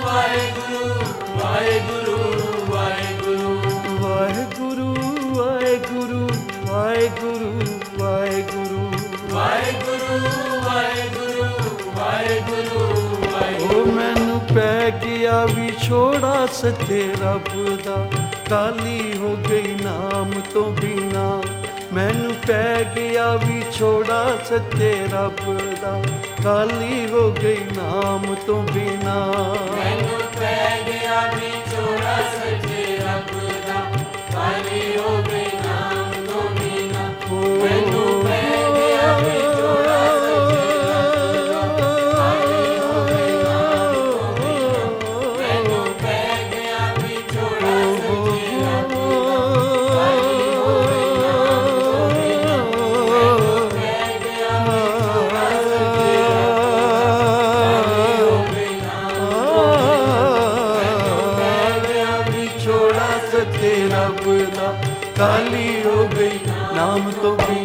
ਵਾਹਿਗੁਰੂ ਵਾਹਿਗੁਰੂ ਵਾਹਿਗੁਰੂ ਵਾਹਿਗੁਰੂ ਵਾਹਿਗੁਰੂ ਵਾਹਿਗੁਰੂ ਵਾਹਿਗੁਰੂ ਵਾਹਿਗੁਰੂ ਵਾਹਿਗੁਰੂ ਵਾਹਿਗੁਰੂ ਓ ਮੈਨੂੰ ਪੈ ਗਿਆ ਵਿਛੋੜਾ ਸੱਚੇ ਰੱਬ ਦਾ ਕਾਲੀ ਹੋ ਗਈ ਨਾਮ ਤੋਂ ਬਿਨਾ ਮੈਨੂੰ ਪੈ ਗਿਆ ਵਿਛੋੜਾ ਸੱਚੇ ਰੱਬ ਦਾ ਕਾਲੀ ਹੋ ਗਈ ਨਾਮ ਤੋਂ ਬਿਨਾ ਮੈਨੂੰ ਪੈ ਗਿਆ ਵਿਛੋੜਾ ਸੱਚੇ ਰੱਬ ਦਾ ਕਾਲੀ ਹੋ ਗਈ ਨਾਮ ਤੋਂ ਬਿਨਾ ਮੈਨੂੰ ਪੈ ਗਿਆ ਵਿਛੋੜਾ ਸੱਚੇ ਰੱਬ ਦਾ ਕਾਲੀ ਹੋ ਗਈ ਨਾਮ ਤੋਂ ਬਿਨਾ ਮੈਨੂੰ ਪੈ ਗਿਆ ਵਿਛੋੜਾ ਸੱਚੇ ਰੱਬ ਦਾ ਕਾਲੀ ਹੋ ਗਈ ਨਾਮ ਤੋਂ ਬਿਨਾ ਮੈਨੂੰ ਪੈ ਗਿਆ ਵਿਛੋੜਾ ਸੱਚੇ ਵਿਛੋੜਾ ਸੱਚੇ ਰੱਬ ਦਾ ਕਾਲੀ ਹੋ ਗਈ ਨਾਮ ਤੋਂ ਬਿਨਾ